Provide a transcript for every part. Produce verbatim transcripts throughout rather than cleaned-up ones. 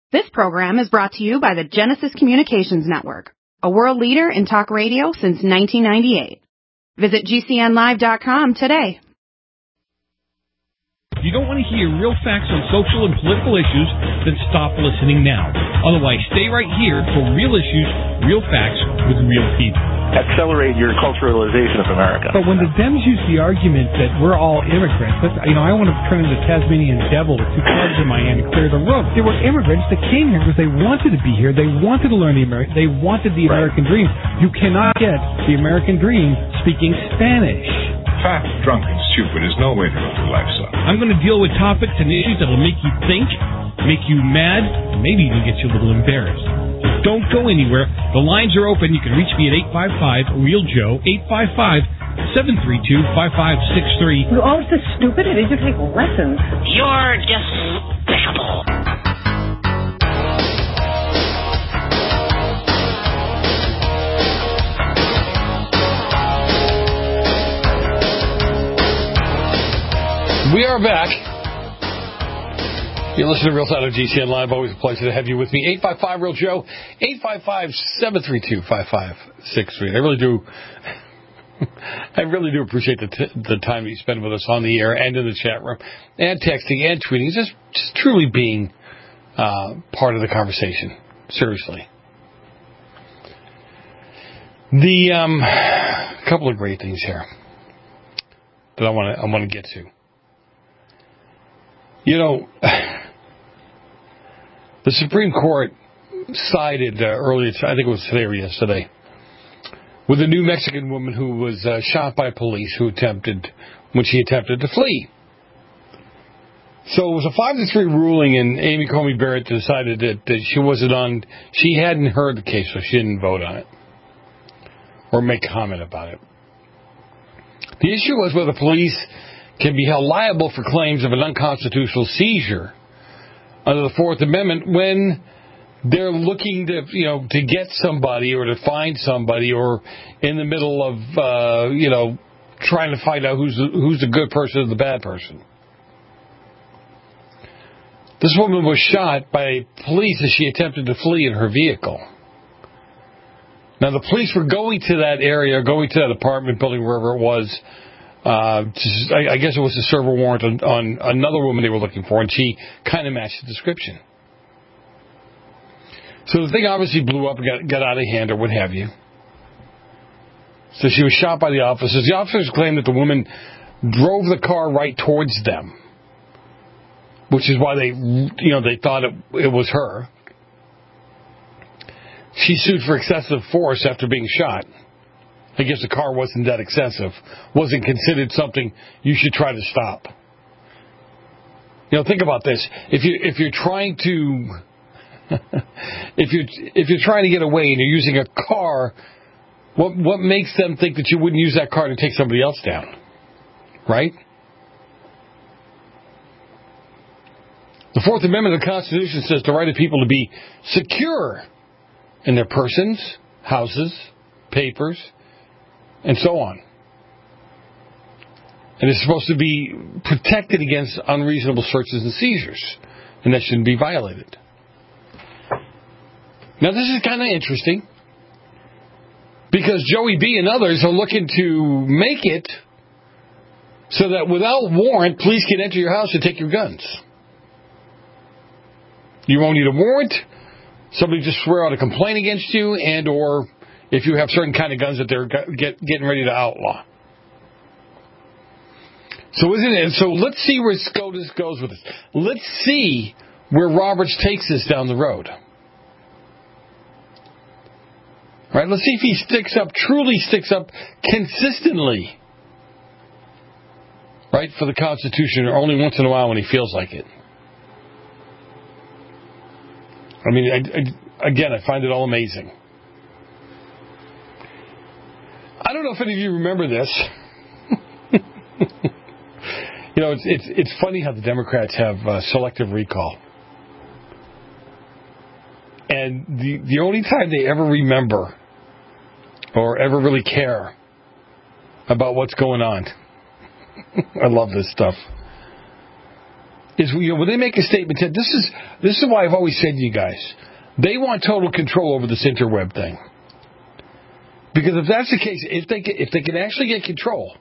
This program is brought to you by the Genesis Communications Network, a world leader in talk radio since nineteen ninety-eight. Visit G C N live dot com today. If you don't want to hear real facts on social and political issues, then stop listening now. Otherwise, stay right here for real issues, real facts with real people. Accelerate your culturalization of America. But when the Dems use the argument that we're all immigrants, that's, you know, I want to turn into Tasmanian devil with two clubs in my hand and clear the road. They were immigrants that came here because they wanted to be here. They wanted to learn the American. They wanted the Right. American dream. You cannot get the American dream speaking Spanish. Fat, drunk, and stupid is no way to live your life, son. I'm going to deal with topics and issues that will make you think, make you mad, and maybe even get you a little embarrassed. So don't go anywhere. The lines are open. You can reach me at eight five five, real Joe, eight five five, seven three two, five five six three. You're all so stupid, it is you take lessons. You're despicable. We are back. You listen to Real Time on G C N Live. Always a pleasure to have you with me. eight five five, real Joe. eight five five, seven three two, five five six three. I really do I really do appreciate the, t- the time that you spend with us on the air and in the chat room and texting and tweeting. Just, just truly being uh, part of the conversation. Seriously. The um, couple of great things here that I want to I want to get to. You know, the Supreme Court sided uh, earlier, I think it was today or yesterday, with a New Mexican woman who was uh, shot by police who attempted, when she attempted to flee. So it was a five to three ruling, and Amy Coney Barrett decided that, that she wasn't on, she hadn't heard the case, so she didn't vote on it or make comment about it. The issue was whether police can be held liable for claims of an unconstitutional seizure under the Fourth Amendment when they're looking to, you know, to get somebody or to find somebody or in the middle of, uh, you know, trying to find out who's the, who's the good person or the bad person. This woman was shot by police as she attempted to flee in her vehicle. Now, the police were going to that area, going to that apartment building, wherever it was. Uh, just, I, I guess it was to serve a warrant on, on another woman they were looking for, and she kind of matched the description. So the thing obviously blew up and got, got out of hand or what have you. So she was shot by the officers. The officers claimed that the woman drove the car right towards them, which is why they, you know, they thought it, it was her. She sued for excessive force after being shot. I guess the car wasn't that excessive, wasn't considered something you should try to stop. You know, think about this. If you if you're trying to if you if you're trying to get away and you're using a car, what what makes them think that you wouldn't use that car to take somebody else down? Right? The Fourth Amendment of the Constitution says the right of people to be secure in their persons, houses, papers, and so on. And it's supposed to be protected against unreasonable searches and seizures, and that shouldn't be violated. Now, this is kind of interesting, because Joey B. and others are looking to make it so that without warrant, police can enter your house and take your guns. You won't need a warrant. Somebody just swear out a complaint against you, and or if you have certain kind of guns that they're get, getting ready to outlaw. So isn't it? So let's see where SCOTUS goes with this. Let's see where Roberts takes this down the road. Right? Let's see if he sticks up, truly sticks up consistently, right, for the Constitution, or only once in a while when he feels like it. I mean, I, I, again, I find it all amazing. I don't know if any of you remember this. You know, it's, it's it's funny how the Democrats have uh, selective recall. And the, the only time they ever remember or ever really care about what's going on, I love this stuff, is, you know, when they make a statement, this is this is why I've always said to you guys, they want total control over this interweb thing. Because if that's the case, if they can, if they can actually get control,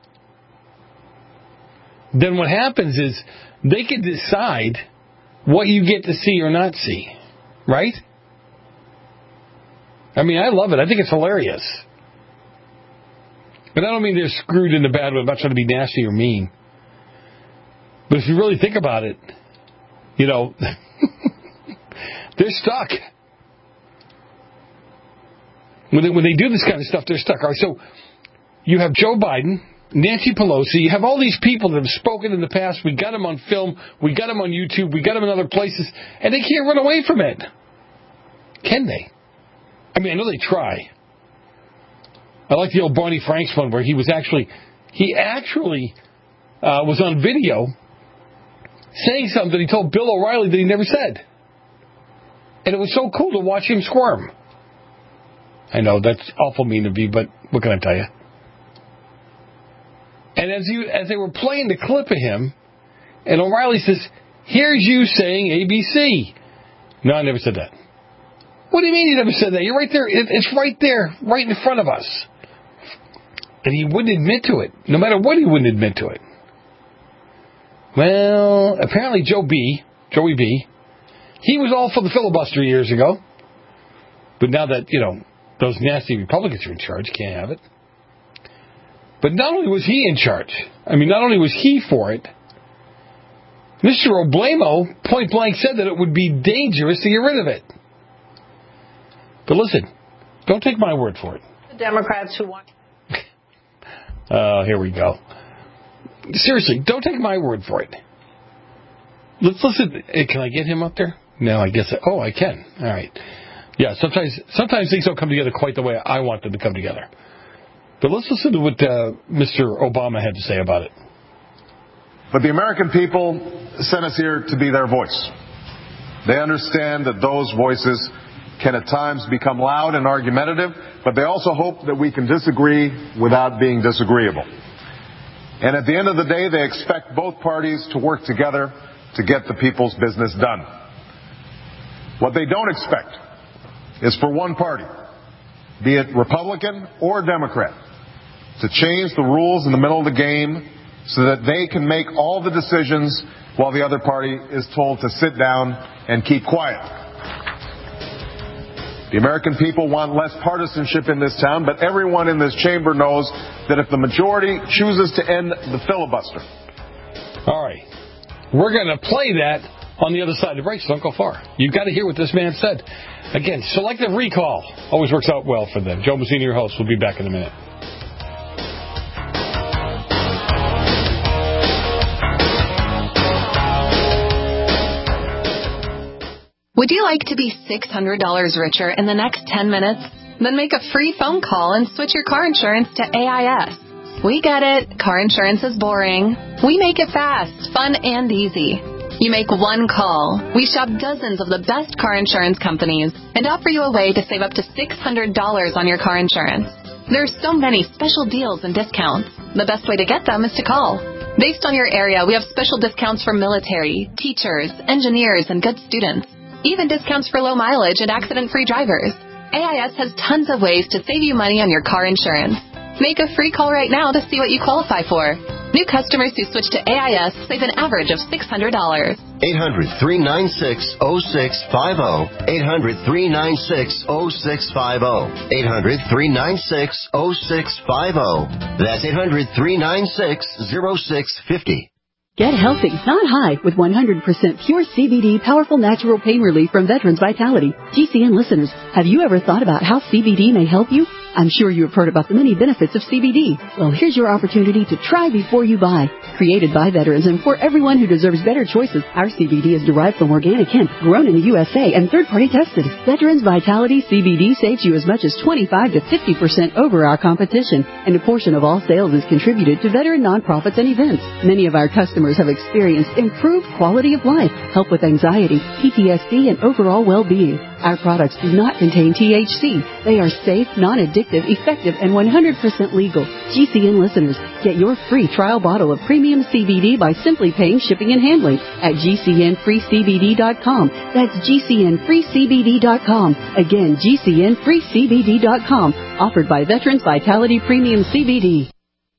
then what happens is they can decide what you get to see or not see, right? I mean, I love it. I think it's hilarious. But I don't mean they're screwed in the bad way. I'm not trying to be nasty or mean. But if you really think about it, you know, they're stuck. When they, when they do this kind of stuff, they're stuck. All right, so you have Joe Biden, Nancy Pelosi, you have all these people that have spoken in the past. We got them on film. We got them on YouTube. We got them in other places. And they can't run away from it. Can they? I mean, I know they try. I like the old Barney Franks one where he was actually, he actually uh, was on video saying something that he told Bill O'Reilly that he never said. And it was so cool to watch him squirm. I know, that's awful mean of me, but what can I tell you? And as you, as they were playing the clip of him, and O'Reilly says, here's you saying A B C. No, I never said that. What do you mean you never said that? You're right there. It, it's right there, right in front of us. And he wouldn't admit to it. No matter what, he wouldn't admit to it. Well, apparently Joe B, Joey B, he was all for the filibuster years ago. But now that, you know, those nasty Republicans are in charge, can't have it. But not only was he in charge, I mean, not only was he for it, Mister Oblamo point blank said that it would be dangerous to get rid of it. But listen, don't take my word for it. The Democrats who want... Oh, uh, here we go. Seriously, don't take my word for it. Let's listen. Hey, can I get him up there? No, I guess. I, oh, I can. All right. Yeah, sometimes sometimes things don't come together quite the way I want them to come together. But let's listen to what uh, Mister Obama had to say about it. But the American people sent us here to be their voice. They understand that those voices can at times become loud and argumentative, but they also hope that we can disagree without being disagreeable. And at the end of the day, they expect both parties to work together to get the people's business done. What they don't expect is for one party, be it Republican or Democrat, to change the rules in the middle of the game so that they can make all the decisions while the other party is told to sit down and keep quiet. The American people want less partisanship in this town, but everyone in this chamber knows that if the majority chooses to end the filibuster. All right. We're going to play that on the other side of the break, so don't go far. You've got to hear what this man said. Again, selective recall always works out well for them. Joe Mazzini, your host, will be back in a minute. Would you like to be six hundred dollars richer in the next ten minutes? Then make a free phone call and switch your car insurance to A I S. We get it. Car insurance is boring. We make it fast, fun, and easy. You make one call. We shop dozens of the best car insurance companies and offer you a way to save up to six hundred dollars on your car insurance. There's so many special deals and discounts. The best way to get them is to call. Based on your area, we have special discounts for military, teachers, engineers, and good students. Even discounts for low mileage and accident-free drivers. A I S has tons of ways to save you money on your car insurance. Make a free call right now to see what you qualify for. New customers who switch to A I S save an average of six hundred dollars. eight hundred, three nine six, oh six five oh. eight hundred, three nine six, oh six five oh. eight hundred, three nine six, oh six five oh. That's eight hundred, three nine six, oh six five oh. Get healthy, not high, with one hundred percent pure C B D powerful natural pain relief from Veterans Vitality. G C N listeners, have you ever thought about how C B D may help you? I'm sure you have heard about the many benefits of C B D. Well, here's your opportunity to try before you buy. Created by veterans and for everyone who deserves better choices, our C B D is derived from organic hemp, grown in the U S A, and third-party tested. Veterans Vitality C B D saves you as much as twenty-five to fifty percent over our competition, and a portion of all sales is contributed to veteran nonprofits and events. Many of our customers have experienced improved quality of life, help with anxiety, P T S D, and overall well-being. Our products do not contain T H C. They are safe, non-addictive, effective, and one hundred percent legal. G C N listeners, get your free trial bottle of premium C B D by simply paying shipping and handling at G C N free C B D dot com. That's G C N free C B D dot com. Again, G C N free C B D dot com. Offered by Veterans Vitality Premium C B D.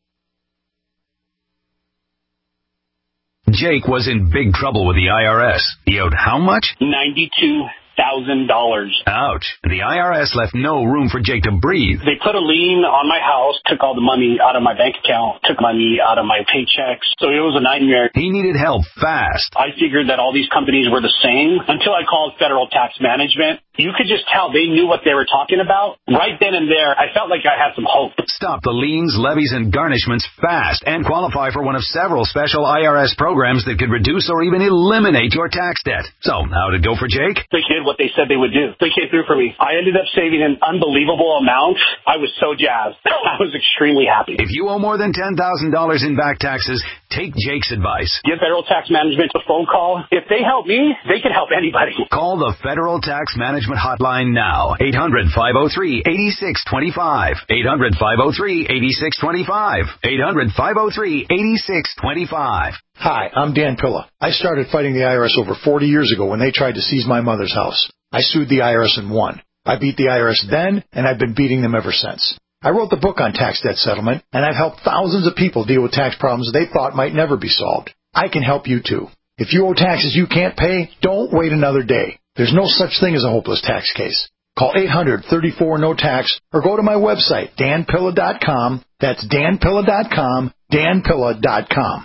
Jake was in big trouble with the I R S. He owed how much? ninety-two thousand dollars. Ouch. The I R S left no room for Jake to breathe. They put a lien on my house, took all the money out of my bank account, took money out of my paychecks. So it was a nightmare. He needed help fast. I figured that all these companies were the same until I called Federal Tax Management. You could just tell they knew what they were talking about. Right then and there, I felt like I had some hope. Stop the liens, levies, and garnishments fast and qualify for one of several special I R S programs that could reduce or even eliminate your tax debt. So, how did it go for Jake? They did what they said they would do. They came through for me. I ended up saving an unbelievable amount. I was so jazzed. I was extremely happy. If you owe more than ten thousand dollars in back taxes, take Jake's advice. Give Federal Tax Management a phone call. If they help me, they can help anybody. Call the Federal Tax Management Hotline now. eight hundred, five oh three, eight six two five. eight hundred, five oh three, eight six two five. eight hundred, five oh three, eight six two five. Hi, I'm Dan Pilla. I started fighting the I R S over forty years ago when they tried to seize my mother's house. I sued the I R S and won. I beat the I R S then, and I've been beating them ever since. I wrote the book on tax debt settlement, and I've helped thousands of people deal with tax problems they thought might never be solved. I can help you too. If you owe taxes you can't pay, don't wait another day. There's no such thing as a hopeless tax case. Call eight hundred, thirty-four, no tax or go to my website, dan pilla dot com. That's dan pilla dot com, dan pilla dot com.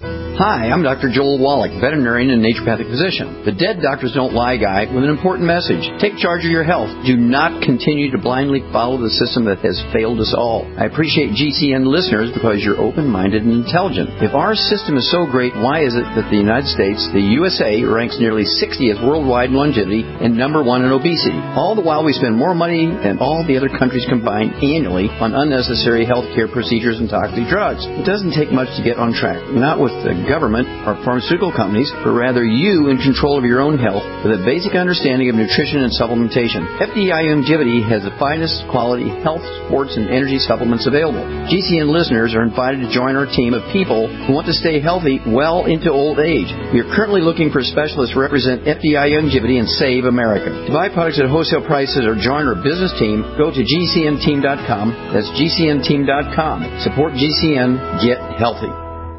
Hi, I'm Doctor Joel Wallach, veterinarian and naturopathic physician. The Dead Doctors Don't Lie guy with an important message. Take charge of your health. Do not continue to blindly follow the system that has failed us all. I appreciate G C N listeners because you're open-minded and intelligent. If our system is so great, why is it that the United States, the U S A, ranks nearly sixtieth worldwide in longevity and number one in obesity? All the while we spend more money than all the other countries combined annually on unnecessary health care procedures and toxic drugs. It doesn't take much to get on track. Not with the government or pharmaceutical companies, but rather you in control of your own health with a basic understanding of nutrition and supplementation. F D I Longevity has the finest quality health, sports, and energy supplements available. G C N listeners are invited to join our team of people who want to stay healthy well into old age. We are currently looking for specialists to represent F D I Longevity and Save America. To buy products at wholesale prices or join our business team, go to G C N team dot com. That's G C N team dot com. Support G C N. Get healthy.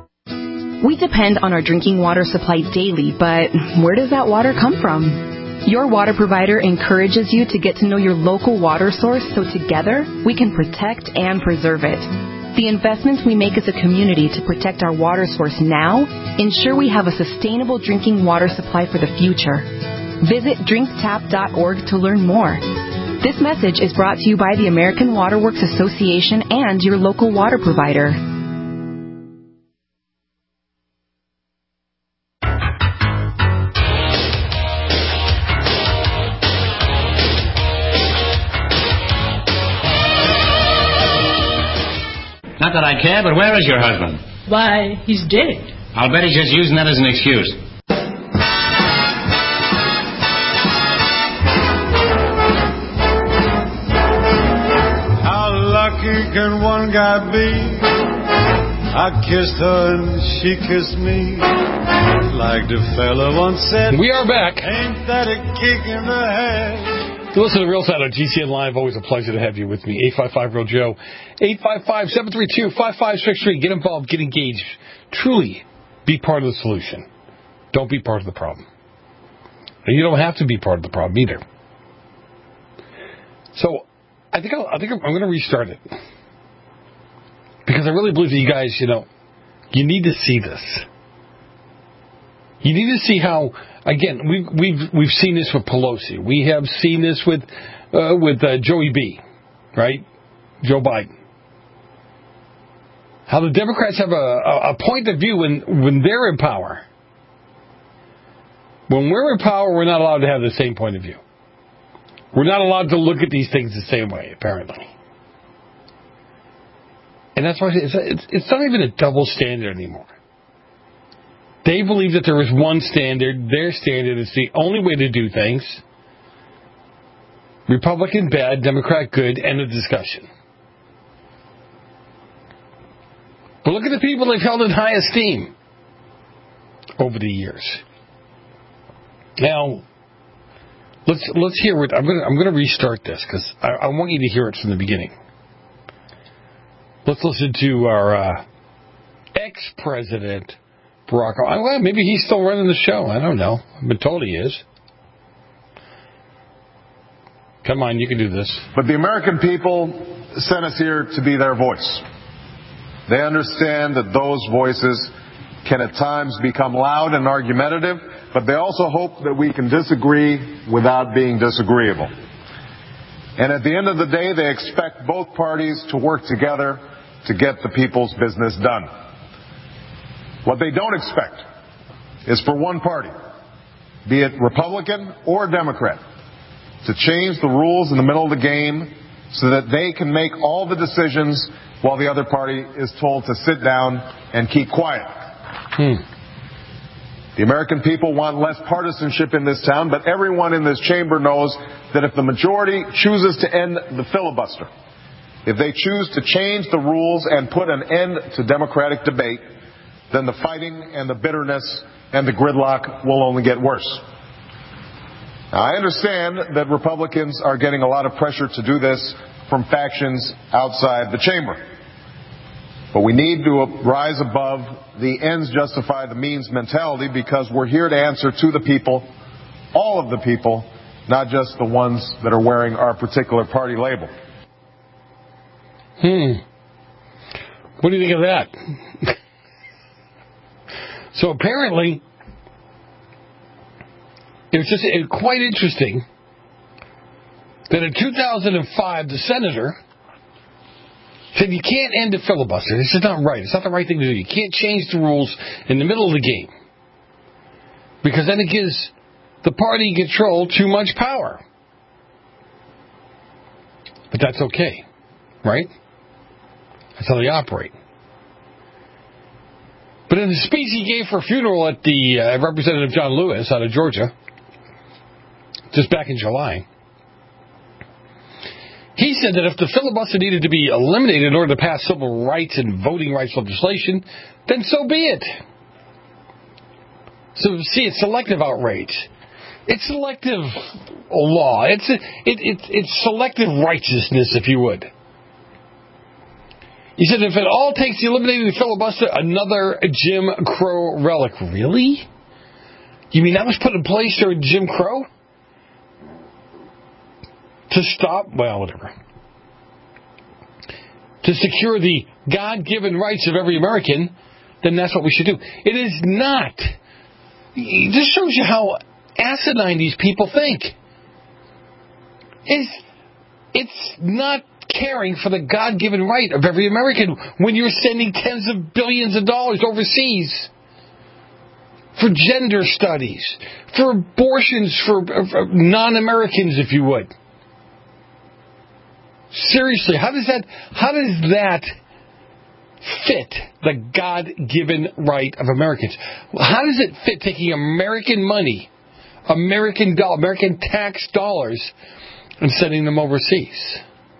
We depend on our drinking water supply daily, but where does that water come from? Your water provider encourages you to get to know your local water source so together we can protect and preserve it. The investments we make as a community to protect our water source now ensure we have a sustainable drinking water supply for the future. Visit drink tap dot org to learn more. This message is brought to you by the American Water Works Association and your local water provider. Not that I care, but where is your husband? Why, he's dead. I'll bet he's just using that as an excuse. How lucky can one guy be? I kissed her and she kissed me. Like the fella once said, we are back. Ain't that a kick in the head? You listen to Real Side on G C N Live. Always a pleasure to have you with me. eight five five, real Joe. eight five five, seven three two, five five six three. Get involved. Get engaged. Truly be part of the solution. Don't be part of the problem. And you don't have to be part of the problem either. So I think, I'll, I think I'm going to restart it. Because I really believe that you guys, you know, you need to see this. You need to see how, again, we've we've we've seen this with Pelosi. We have seen this with uh, with uh, Joey B, right? Joe Biden. How the Democrats have a, a, a point of view when when they're in power. When we're in power, we're not allowed to have the same point of view. We're not allowed to look at these things the same way, apparently. And that's why it's it's, it's not even a double standard anymore. They believe that there is one standard. Their standard is the only way to do things. Republican bad, Democrat good, end of discussion. But look at the people they've held in high esteem over the years. Now, let's let's hear it. I'm going to I'm going to restart this because I, I want you to hear it from the beginning. Let's listen to our uh, ex-president, Barack Obama. Well, maybe he's still running the show. I don't know. I've been told he is. Come on, you can do this. But the American people sent us here to be their voice. They understand that those voices can at times become loud and argumentative, but they also hope that we can disagree without being disagreeable. And at the end of the day, they expect both parties to work together to get the people's business done. What they don't expect is for one party, be it Republican or Democrat, to change the rules in the middle of the game so that they can make all the decisions while the other party is told to sit down and keep quiet. Hmm. The American people want less partisanship in this town, but everyone in this chamber knows that if the majority chooses to end the filibuster, if they choose to change the rules and put an end to democratic debate, then the fighting and the bitterness and the gridlock will only get worse. Now, I understand that Republicans are getting a lot of pressure to do this from factions outside the chamber. But we need to rise above the ends justify the means mentality because we're here to answer to the people, all of the people, not just the ones that are wearing our particular party label. Hmm. What do you think of that? So apparently, it was just it, quite interesting that in two thousand five, the senator said you can't end a filibuster. This is not right. It's not the right thing to do. You can't change the rules in the middle of the game because then it gives the party in control too much power. But that's okay, right? That's how they operate. But in the speech he gave for a funeral at the uh, Representative John Lewis out of Georgia, just back in July, he said that if the filibuster needed to be eliminated in order to pass civil rights and voting rights legislation, then so be it. So, see, it's selective outrage. It's selective law. It's a, it, it, it's selective righteousness, if you would. He said if it all takes the eliminating the filibuster, another Jim Crow relic. Really? You mean that was put in place during Jim Crow? To stop, well, whatever. To secure the God-given rights of every American, then that's what we should do. It is not. This shows you how asinine these people think. It's, it's not caring for the God-given right of every American when you're sending tens of billions of dollars overseas for gender studies, for abortions for, for non-Americans, if you would. Seriously, how does that how does that fit the God-given right of Americans? How does it fit taking American money, American dollar, American tax dollars, and sending them overseas?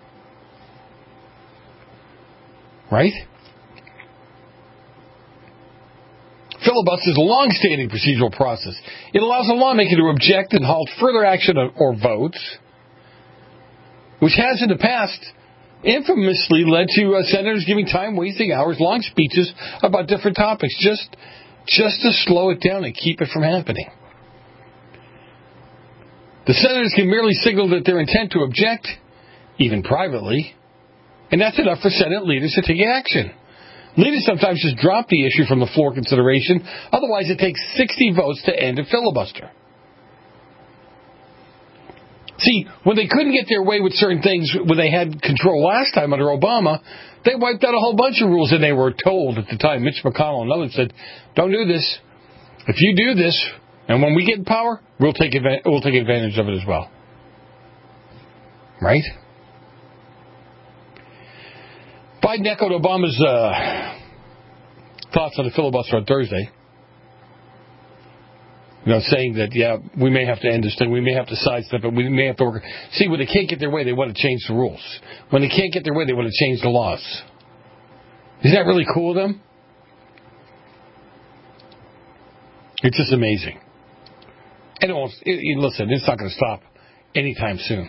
Right? Filibuster is a long-standing procedural process. It allows a lawmaker to object and halt further action or votes, which has in the past infamously led to uh, senators giving time-wasting, hours-long speeches about different topics, just, just to slow it down and keep it from happening. The senators can merely signal that their intent to object, even privately, and that's enough for Senate leaders to take action. Leaders sometimes just drop the issue from the floor consideration, otherwise it takes sixty votes to end a filibuster. See, when they couldn't get their way with certain things when they had control last time under Obama, they wiped out a whole bunch of rules, and they were told at the time, Mitch McConnell and others said, don't do this. If you do this, and when we get in power, we'll take, adva- we'll take advantage of it as well. Right? Biden echoed Obama's uh, thoughts on the filibuster on Thursday. You know, saying that, yeah, we may have to end this thing, we may have to sidestep it, we may have to work. See, when they can't get their way, they want to change the rules. When they can't get their way, they want to change the laws. Isn't that really cool of them? It's just amazing. And it won't, it, it, listen, it's not going to stop anytime soon.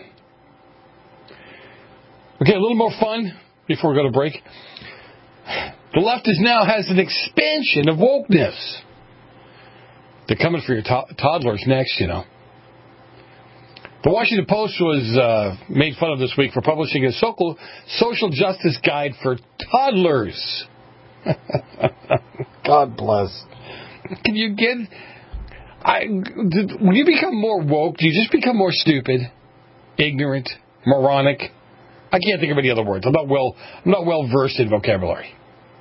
Okay, a little more fun before we go to break. The left is now has an expansion of wokeness. They're coming for your to- toddlers next, you know. The Washington Post was uh, made fun of this week for publishing a social, social justice guide for toddlers. God bless. Can you get... I, did, when you become more woke, do you just become more stupid, ignorant, moronic? I can't think of any other words. I'm not well, I'm not well versed in vocabulary.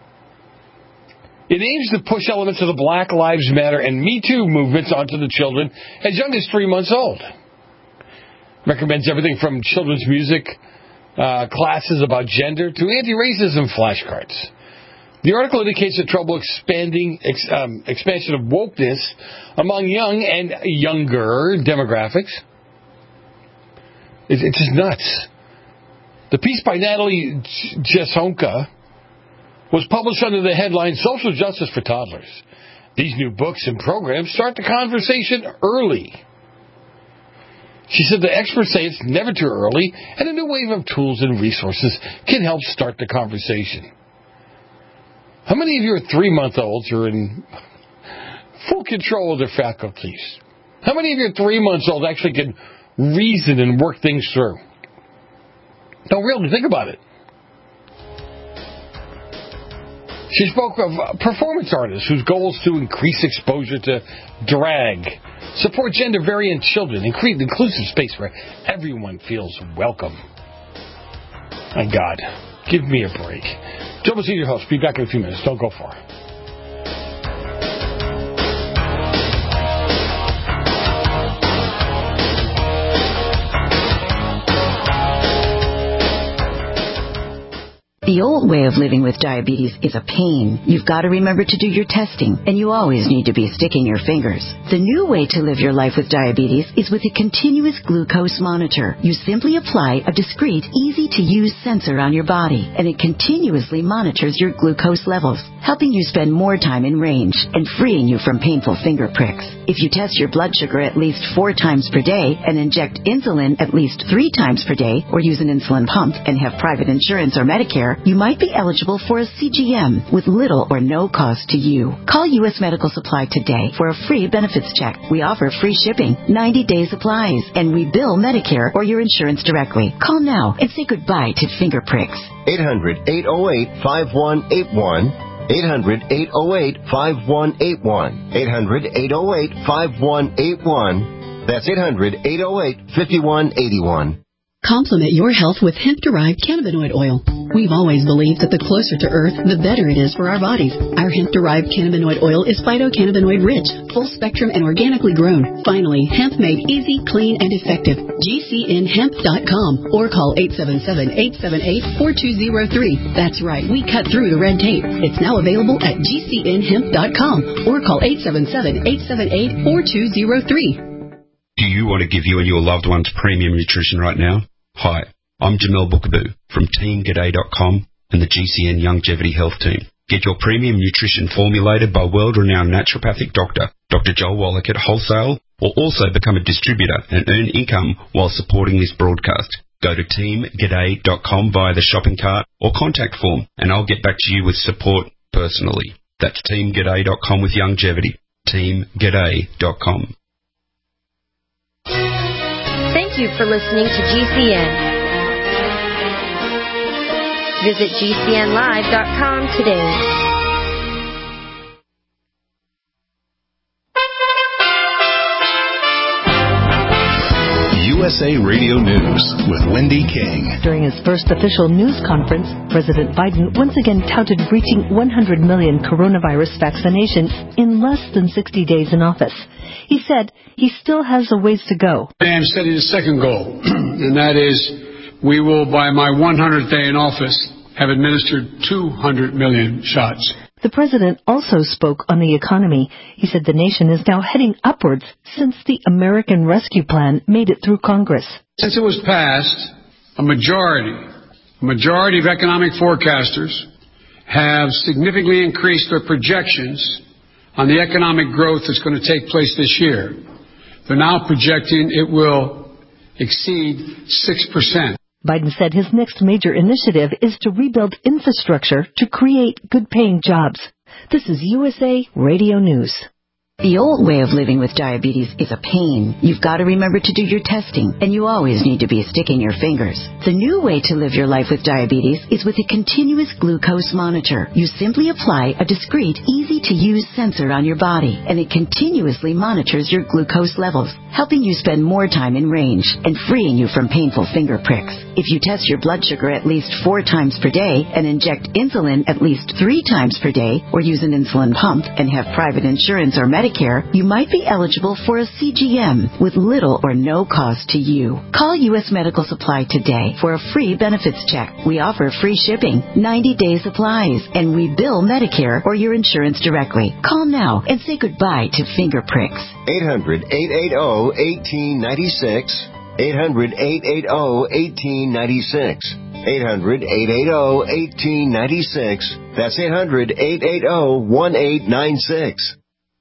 It aims to push elements of the Black Lives Matter and Me Too movements onto the children as young as three months old. Recommends everything from children's music uh, classes about gender to anti-racism flashcards. The article indicates the trouble expanding ex, um, expansion of wokeness among young and younger demographics. It, it's just nuts. The piece by Natalie Jesonka was published under the headline Social Justice for Toddlers. These new books and programs start the conversation early. She said the experts say it's never too early, and a new wave of tools and resources can help start the conversation. How many of your three-month-olds are in full control of their faculties? How many of your three-month-olds actually can reason and work things through? Don't really think about it. She spoke of performance artists whose goal is to increase exposure to drag, support gender-variant children, and create an inclusive space where everyone feels welcome. My God, give me a break. Joe Messina, your host. Be back in a few minutes. Don't go far. The old way of living with diabetes is a pain. You've got to remember to do your testing, and you always need to be sticking your fingers. The new way to live your life with diabetes is with a continuous glucose monitor. You simply apply a discreet, easy-to-use sensor on your body, and it continuously monitors your glucose levels, helping you spend more time in range and freeing you from painful finger pricks. If you test your blood sugar at least four times per day and inject insulin at least three times per day, or use an insulin pump and have private insurance or Medicare, you might be eligible for a C G M with little or no cost to you. Call U S Medical Supply today for a free benefits check. We offer free shipping, ninety-day supplies, and we bill Medicare or your insurance directly. Call now and say goodbye to finger pricks. eight hundred, eight oh eight, five one eight one. eight hundred, eight oh eight, five one eight one. eight hundred, eight oh eight, five one eight one. That's eight hundred, eight oh eight, five one eight one. Complement your health with hemp-derived cannabinoid oil. We've always believed that the closer to Earth, the better it is for our bodies. Our hemp-derived cannabinoid oil is phytocannabinoid rich, full spectrum, and organically grown. Finally, hemp made easy, clean, and effective. G C N hemp dot com or call eight seven seven, eight seven eight, four two zero three. That's right, we cut through the red tape. It's now available at G C N hemp dot com or call eight seven seven, eight seven eight, four two zero three. Do you want to give you and your loved ones premium nutrition right now? Hi, I'm Jamel Bookaboo from Team G'day dot com and the G C N Longevity Health Team. Get your premium nutrition formulated by world-renowned naturopathic doctor, Doctor Joel Wallach at wholesale, or also become a distributor and earn income while supporting this broadcast. Go to Team G'day dot com via the shopping cart or contact form, and I'll get back to you with support personally. That's Team G'day dot com with longevity. Team G'day dot com. Thank you for listening to G C N. Visit G C N live dot com today. U S A Radio News with Wendy King. During his first official news conference, President Biden once again touted reaching one hundred million coronavirus vaccinations in less than sixty days in office. He said he still has a ways to go. I am setting a second goal, and that is we will, by my one hundredth day in office, have administered two hundred million shots. The president also spoke on the economy. He said the nation is now heading upwards since the American Rescue Plan made it through Congress. Since it was passed, a majority, a majority of economic forecasters have significantly increased their projections on the economic growth that's going to take place this year. They're now projecting it will exceed six percent. Biden said his next major initiative is to rebuild infrastructure to create good-paying jobs. This is U S A Radio News. The old way of living with diabetes is a pain. You've got to remember to do your testing, and you always need to be sticking your fingers. The new way to live your life with diabetes is with a continuous glucose monitor. You simply apply a discreet, easy-to-use sensor on your body, and it continuously monitors your glucose levels, helping you spend more time in range and freeing you from painful finger pricks. If you test your blood sugar at least four times per day and inject insulin at least three times per day, or use an insulin pump and have private insurance or Medicare, you might be eligible for a C G M with little or no cost to you. Call U S Medical Supply today for a free benefits check. We offer free shipping, ninety-day supplies, and we bill Medicare or your insurance directly. Call now and say goodbye to finger pricks. eight hundred, eight eight zero, one eight nine six. eight hundred, eight eight zero, one eight nine six. eight hundred, eight eight zero, one eight nine six. That's eight hundred, eight eight zero, one eight nine six.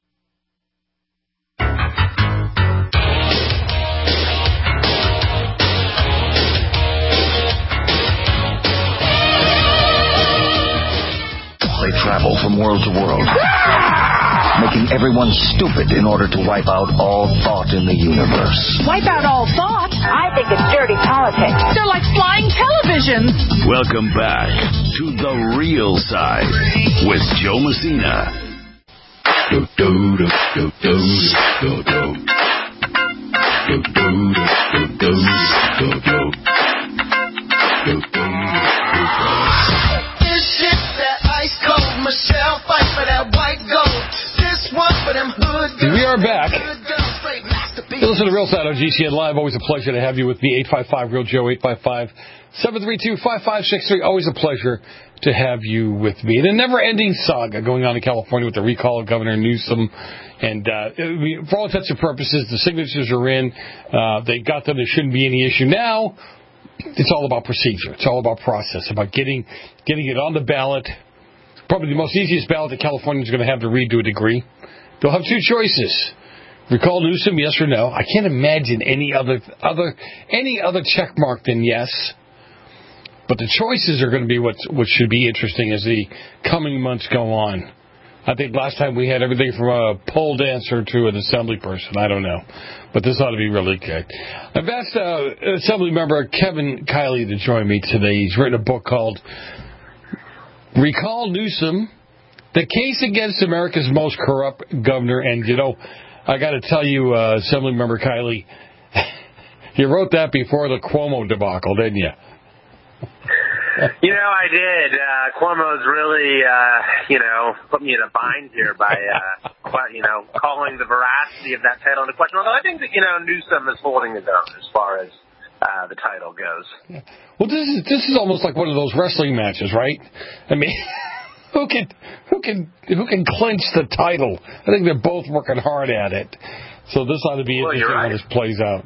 They travel from world to world, making everyone stupid in order to wipe out all thought in the universe. Wipe out all thought? I think it's dirty politics. They're like flying televisions. Welcome back to The Real Side with Joe Messina. Do, do, do, do, do, do, do. Do, do, do, do, do, do, do. Do, do, do, do. This shit that ice cold Michelle fight for that white gold. This one for them hood girls. We are back. You listen to Real Side on G C N Live. Always a pleasure to have you with me. eight five five Real Joe, eight five five, seven three two, five five six three. Always a pleasure to have you with me. The never-ending saga going on in California with the recall of Governor Newsom. And uh, for all intents and purposes, the signatures are in. Uh, they got them. There shouldn't be any issue. Now, it's all about procedure. It's all about process, about getting getting it on the ballot. Probably the most easiest ballot that California is going to have to read to a degree. They'll have two choices. Recall Newsom, yes or no. I can't imagine any other other any other check mark than yes. But the choices are going to be what what should be interesting as the coming months go on. I think last time we had everything from a pole dancer to an assembly person. I don't know. But this ought to be really good. I've asked uh, Assembly Member Kevin Kiley to join me today. He's written a book called Recall Newsom, The Case Against America's Most Corrupt Governor. And, you know, I got to tell you, uh, Assembly Member Kiley, you wrote that before the Cuomo debacle, didn't you? You know, I did. Uh, Cuomo's really, uh, you know, put me in a bind here by, uh, quite, you know, calling the veracity of that title into question. Although I think that, you know, Newsom is holding his own as far as uh, the title goes. Well, this is this is almost like one of those wrestling matches, right? I mean, who can who can who can clinch the title? I think they're both working hard at it. So this ought to be well, interesting right. how this plays out.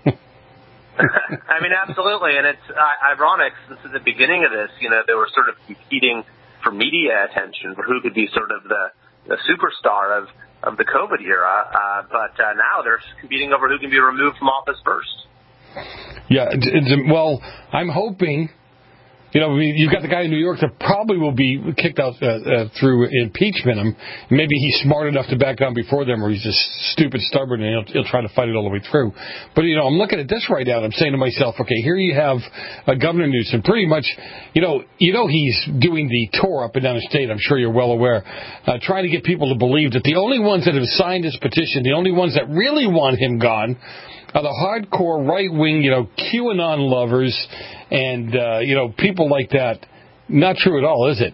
I mean, absolutely, and it's uh, ironic since at the beginning of this, you know, they were sort of competing for media attention for who could be sort of the, the superstar of, of the COVID era, uh, but uh, now they're competing over who can be removed from office first. Yeah, well, I'm hoping, you know, you've got the guy in New York that probably will be kicked out uh, uh, through impeachment. Him. Maybe he's smart enough to back down before them, or he's just stupid, stubborn, and he'll, he'll try to fight it all the way through. But, you know, I'm looking at this right now, and I'm saying to myself, okay, here you have uh, Governor Newsom pretty much, you know, you know he's doing the tour up and down the state, I'm sure you're well aware, uh, trying to get people to believe that the only ones that have signed his petition, the only ones that really want him gone, are the hardcore right-wing, you know, QAnon lovers and, uh, you know, people like that. Not true at all, is it?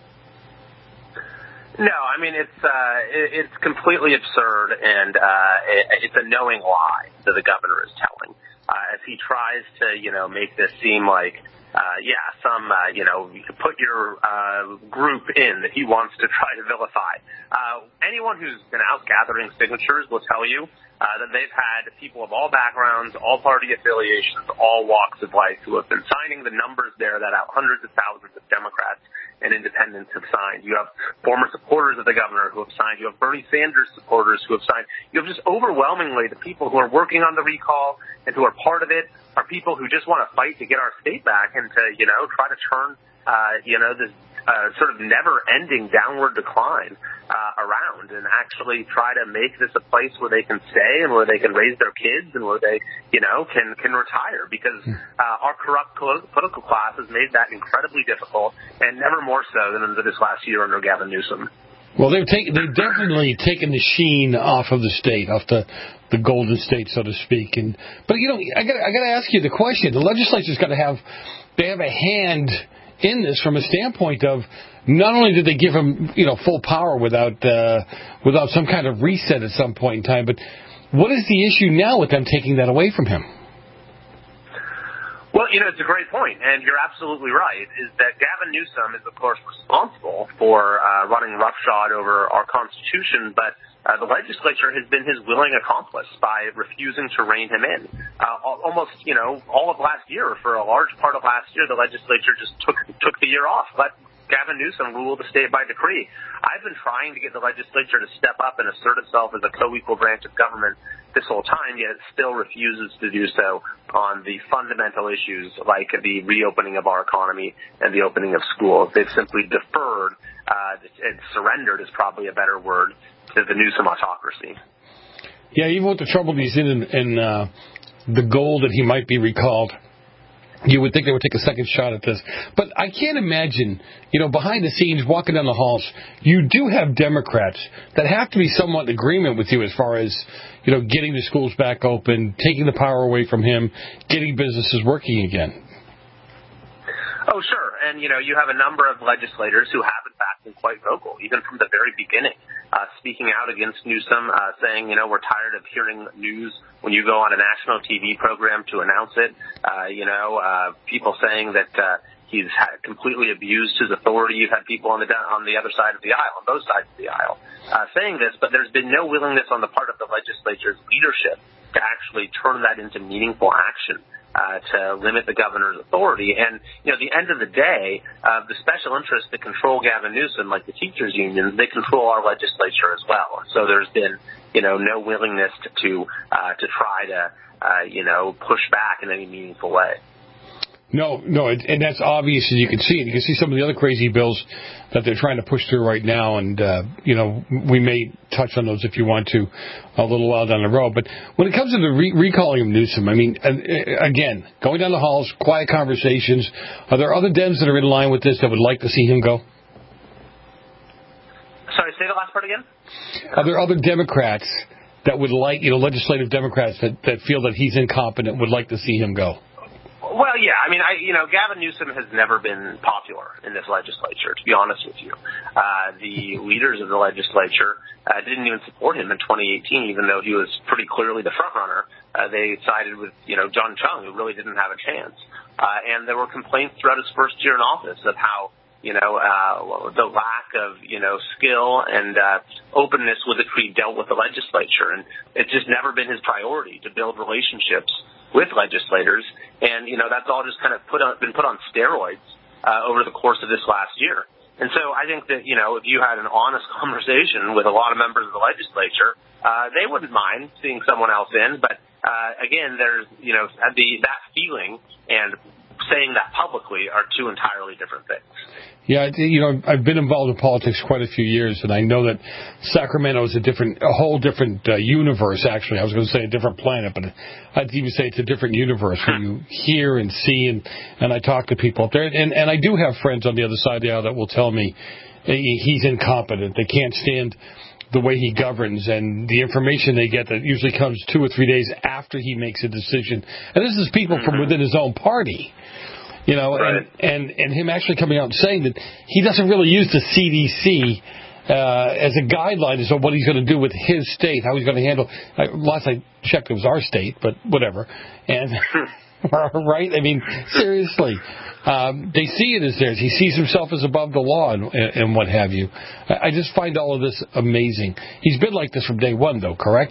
No, I mean, it's uh, it's completely absurd, and uh, it's a knowing lie that the governor is telling. Uh, as he tries to, you know, make this seem like, uh, yeah, some, uh, you know, you could put your uh, group in that he wants to try to vilify. Uh, anyone who's been out gathering signatures will tell you uh, that they've had people of all backgrounds, all party affiliations, all walks of life who have been signing the numbers there that out hundreds of thousands of Democrats and independents have signed. You have former supporters of the governor who have signed. You have Bernie Sanders supporters who have signed. You have just overwhelmingly the people who are working on the recall and who are part of it are people who just want to fight to get our state back and to, you know, try to turn, uh, you know, this uh, sort of never-ending downward decline uh, around and actually try to make this a place where they can stay and where they can raise their kids and where they, you know, can, can retire because uh, our corrupt political class has made that incredibly difficult and never more so than in this last year under Gavin Newsom. Well, they've taken, they've definitely taken the sheen off of the state, off the, the golden state, so to speak. And but you know, I got I got to ask you the question: the legislature's got to have they have a hand in this from a standpoint of not only did they give him you know full power without uh, without some kind of reset at some point in time, but what is the issue now with them taking that away from him? Well, you know, it's a great point, and you're absolutely right, is that Gavin Newsom is, of course, responsible for uh, running roughshod over our Constitution, but uh, the legislature has been his willing accomplice by refusing to rein him in. Uh, almost, you know, all of last year, for a large part of last year, the legislature just took took the year off, let Gavin Newsom rule the state by decree. I've been trying to get the legislature to step up and assert itself as a co-equal branch of government this whole time, yet it still refuses to do so on the fundamental issues like the reopening of our economy and the opening of schools. They've simply deferred, uh, and surrendered is probably a better word, to the Newsom autocracy. Yeah, even with the trouble he's in and uh, the goal that he might be recalled, you would think they would take a second shot at this. But I can't imagine, you know, behind the scenes, walking down the halls, you do have Democrats that have to be somewhat in agreement with you as far as, you know, getting the schools back open, taking the power away from him, getting businesses working again. Oh, sure. And, you know, you have a number of legislators who have, in fact, been quite vocal, even from the very beginning, uh, speaking out against Newsom, uh, saying, you know, we're tired of hearing news when you go on a national T V program to announce it. Uh, you know, uh, people saying that uh, he's completely abused his authority. You've had people on the on the other side of the aisle, on both sides of the aisle, uh, saying this, but there's been no willingness on the part of the legislature's leadership to actually turn that into meaningful action. Uh, to limit the governor's authority. And, you know, at the end of the day, uh, the special interests that control Gavin Newsom, like the teachers' unions, they control our legislature as well. So there's been, you know, no willingness to, to, uh, to try to, uh, you know, push back in any meaningful way. No, no, and that's obvious as you can see. And you can see some of the other crazy bills that they're trying to push through right now. And, uh, you know, we may touch on those if you want to a little while down the road. But when it comes to the re- recalling of Newsom, I mean, again, going down the halls, quiet conversations, are there other Dems that are in line with this that would like to see him go? Sorry, say the last part again? Are there other Democrats that would like, you know, legislative Democrats that, that feel that he's incompetent, would like to see him go? Well, yeah. I mean, I, you know, Gavin Newsom has never been popular in this legislature, to be honest with you. Uh, the leaders of the legislature uh, didn't even support him in twenty eighteen, even though he was pretty clearly the front runner. Uh, they sided with, you know, John Chung, who really didn't have a chance. Uh, and there were complaints throughout his first year in office of how, you know, uh, the lack of, you know, skill and uh, openness with which he dealt with the legislature. And it's just never been his priority to build relationships with legislators, and, you know, that's all just kind of put on, been put on steroids uh, over the course of this last year. And so I think that, you know, if you had an honest conversation with a lot of members of the legislature, uh, they wouldn't mind seeing someone else in. But, uh, again, there's, you know, the, that feeling and saying that publicly are two entirely different things. Yeah, you know, I've been involved in politics quite a few years, and I know that Sacramento is a different, a whole different uh, universe, actually. I was going to say a different planet, but I'd even say it's a different universe where you hear and see, and, and I talk to people up there. And, and I do have friends on the other side of the aisle that will tell me he's incompetent. They can't stand the way he governs and the information they get that usually comes two or three days after he makes a decision. And this is people from within his own party. You know, right. and, and, and him actually coming out and saying that he doesn't really use the C D C uh, as a guideline as to what he's going to do with his state, how he's going to handle. Uh, last I checked, it was our state, but whatever. And right? I mean, seriously, um, they see it as theirs. He sees himself as above the law and, and what have you. I just find all of this amazing. He's been like this from day one, though, correct?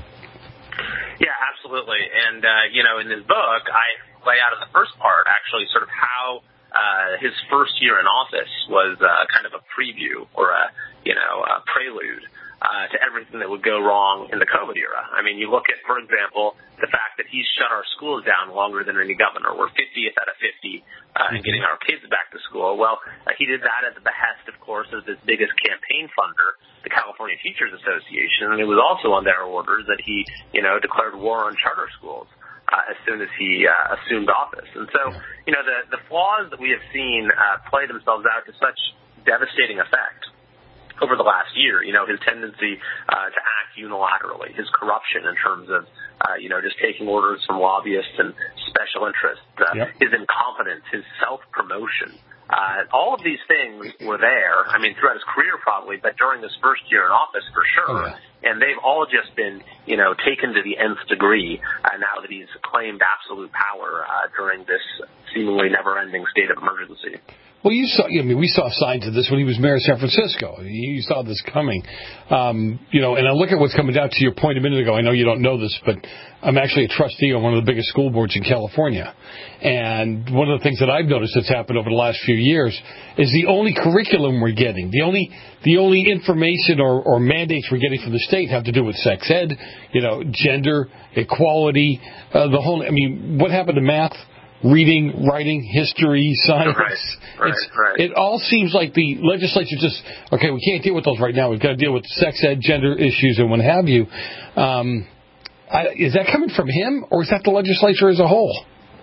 Yeah, absolutely. And uh, you know, in this book, I lay out in the first part actually sort of how. Uh, his first year in office was uh, kind of a preview or a, you know, a prelude uh, to everything that would go wrong in the COVID era. I mean, you look at, for example, the fact that he's shut our schools down longer than any governor. We're fiftieth out of fifty uh, in getting our kids back to school. Well, uh, he did that at the behest, of course, of his biggest campaign funder, the California Teachers Association, and it was also on their orders that he, you know, declared war on charter schools. Uh, as soon as he uh, assumed office. And so, you know, the, the flaws that we have seen uh, play themselves out to such devastating effect over the last year. You know, his tendency uh, to act unilaterally, his corruption in terms of, uh, you know, just taking orders from lobbyists and special interests, uh, yep. his incompetence, his self-promotion. Uh, all of these things were there, I mean, throughout his career probably, but during his first year in office for sure. Oh, yeah. And they've all just been, you know, taken to the nth degree uh, now that he's claimed absolute power uh, during this seemingly never-ending state of emergency. Well, you saw, I mean, we saw signs of this when he was mayor of San Francisco. You saw this coming. Um, you know, and I look at what's coming down to your point a minute ago. I know you don't know this, but I'm actually a trustee on one of the biggest school boards in California. And one of the things that I've noticed that's happened over the last few years is the only curriculum we're getting, the only the only information or, or mandates we're getting from the state have to do with sex ed, you know, gender, equality, uh, the whole, I mean, what happened to math? Reading, writing, history, science. Right, right, it's, right. It all seems like the legislature just, okay, we can't deal with those right now. We've got to deal with sex ed, gender issues, and what have you. Um, I, is that coming from him, or is that the legislature as a whole?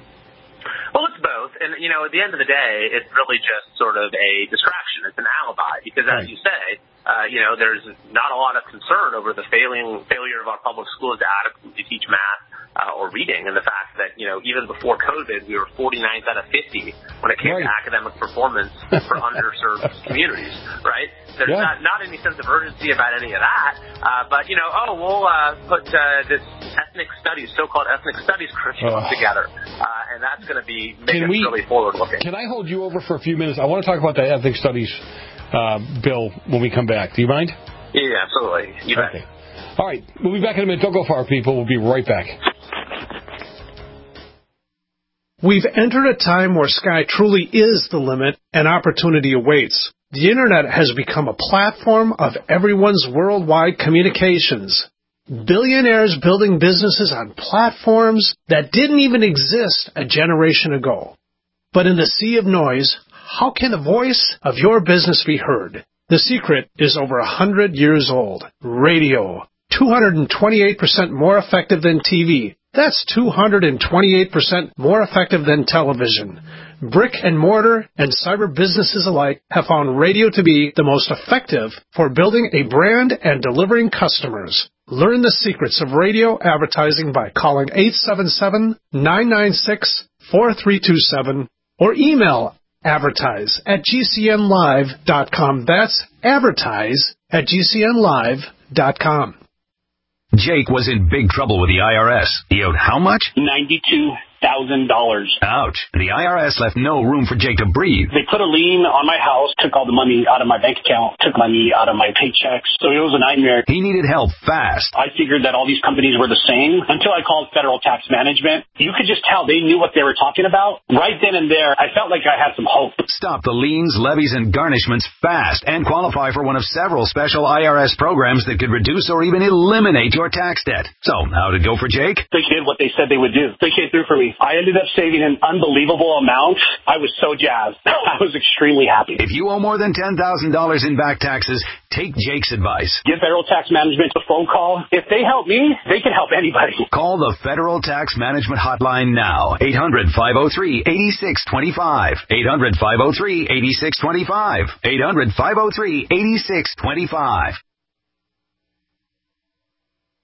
Well, it's both. And, you know, at the end of the day, it's really just sort of a distraction. It's an alibi because, as right. you say, uh, you know, there's not a lot of concern over the failing failure of our public schools to adequately teach math. Uh, or reading, and the fact that, you know, even before COVID, we were forty-ninth out of fifty when it came right. to academic performance for underserved communities, right? There's yeah. not, not any sense of urgency about any of that, uh, but, you know, oh, we'll uh, put uh, this ethnic studies, so-called ethnic studies curriculum uh, together, uh, and that's going to be make us we, really forward-looking. Can I hold you over for a few minutes? I want to talk about the ethnic studies uh, bill when we come back. Do you mind? Yeah, absolutely. You okay. bet. All right, we'll be back in a minute. Don't go far, people. We'll be right back. We've entered a time where sky truly is the limit and opportunity awaits. The Internet has become a platform of everyone's worldwide communications. Billionaires building businesses on platforms that didn't even exist a generation ago. But in the sea of noise, how can the voice of your business be heard? The secret is over a hundred years old. Radio. two hundred twenty-eight percent more effective than T V. That's two hundred twenty-eight percent more effective than television. Brick and mortar and cyber businesses alike have found radio to be the most effective for building a brand and delivering customers. Learn the secrets of radio advertising by calling eight seven seven, nine nine six, four three two seven or email advertise at g c n live dot com. That's advertise at g c n live dot com. Jake was in big trouble with the I R S. He owed how much? ninety-two thousand dollars. Ouch. The I R S left no room for Jake to breathe. They put a lien on my house, took all the money out of my bank account, took money out of my paychecks. So it was a nightmare. He needed help fast. I figured that all these companies were the same until I called Federal Tax Management. You could just tell they knew what they were talking about. Right then and there, I felt like I had some hope. Stop the liens, levies, and garnishments fast and qualify for one of several special I R S programs that could reduce or even eliminate your tax debt. So, how'd it go for Jake? They did what they said they would do. They came through for me. I ended up saving an unbelievable amount. I was so jazzed. I was extremely happy. If you owe more than ten thousand dollars in back taxes, take Jake's advice. Give Federal Tax Management a phone call. If they help me, they can help anybody. Call the Federal Tax Management Hotline now. eight hundred, five oh three, eight six two five. eight hundred, five oh three, eight six two five. eight hundred, five oh three, eight six two five.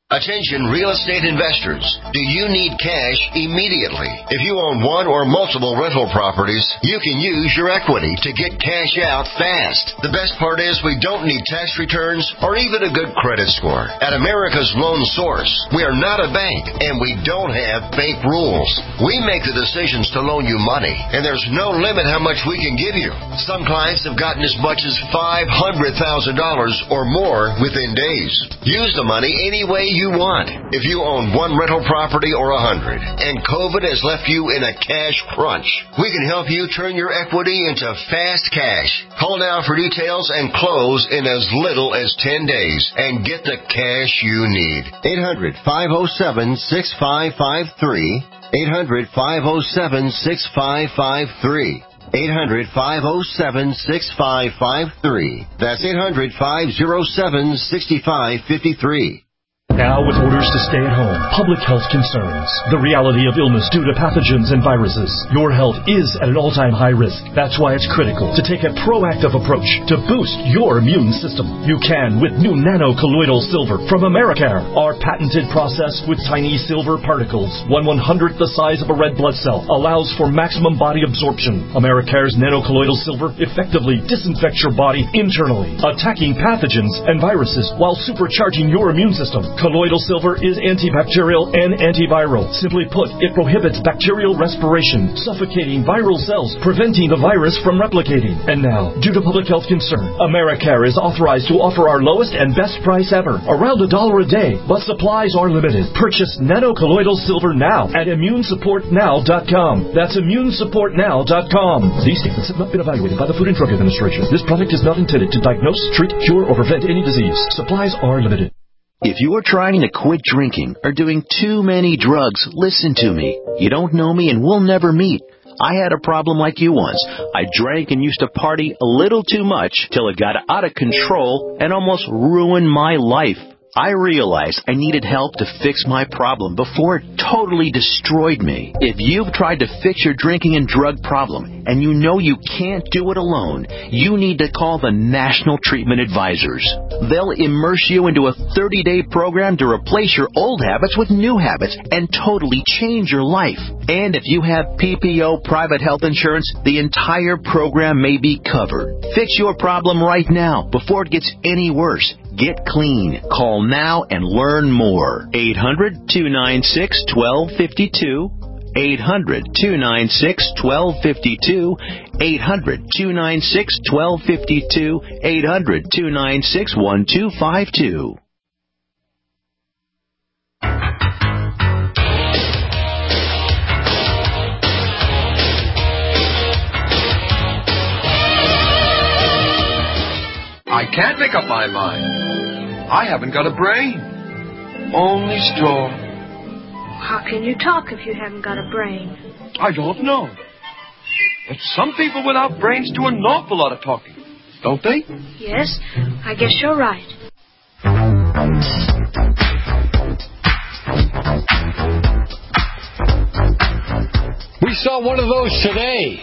Attention real estate investors. Do you need cash immediately? If you own one or multiple rental properties, you can use your equity to get cash out fast. The best part is we don't need tax returns or even a good credit score. At America's Loan Source, we are not a bank and we don't have bank rules. We make the decisions to loan you money, and there's no limit how much we can give you. Some clients have gotten as much as five hundred thousand dollars or more within days. Use the money any way you want. If you own one rental property or a hundred, and COVID has left you in a cash crunch, we can help you turn your equity into fast cash. Call now for details and close in as little as ten days and get the cash you need. eight hundred, five oh seven, six five five three. eight hundred, five oh seven, six five five three. eight hundred, five oh seven, six five five three. That's eight hundred, five oh seven, six five five three. Now with orders to stay at home, public health concerns, the reality of illness due to pathogens and viruses, your health is at an all-time high risk. That's why it's critical to take a proactive approach to boost your immune system. You can with new nano-colloidal silver from Americare. Our patented process with tiny silver particles, one one-hundredth the size of a red blood cell, allows for maximum body absorption. Americare's nano-colloidal silver effectively disinfects your body internally, attacking pathogens and viruses while supercharging your immune system. Colloidal silver is antibacterial and antiviral. Simply put, it prohibits bacterial respiration, suffocating viral cells, preventing the virus from replicating. And now, due to public health concern, Americare is authorized to offer our lowest and best price ever, around a dollar a day, but supplies are limited. Purchase nano-colloidal silver now at immune support now dot com. That's immune support now dot com. These statements have not been evaluated by the Food and Drug Administration. This product is not intended to diagnose, treat, cure, or prevent any disease. Supplies are limited. If you're trying to quit drinking or doing too many drugs, listen to me. You don't know me and we'll never meet. I had a problem like you once. I drank and used to party a little too much till it got out of control and almost ruined my life. I realized I needed help to fix my problem before it totally destroyed me. If you've tried to fix your drinking and drug problem and you know you can't do it alone, you need to call the National Treatment Advisors. They'll immerse you into a thirty-day program to replace your old habits with new habits and totally change your life. And if you have P P O private health insurance, the entire program may be covered. Fix your problem right now before it gets any worse. Get clean. Call now and learn more. eight hundred, two nine six, one two five two. eight hundred, two nine six, one two five two. eight hundred, two nine six, one two five two. eight hundred, two nine six, one two five two. I can't make up my mind. I haven't got a brain. Only straw. How can you talk if you haven't got a brain? I don't know. But some people without brains do an awful lot of talking, don't they? Yes, I guess you're right. We saw one of those today.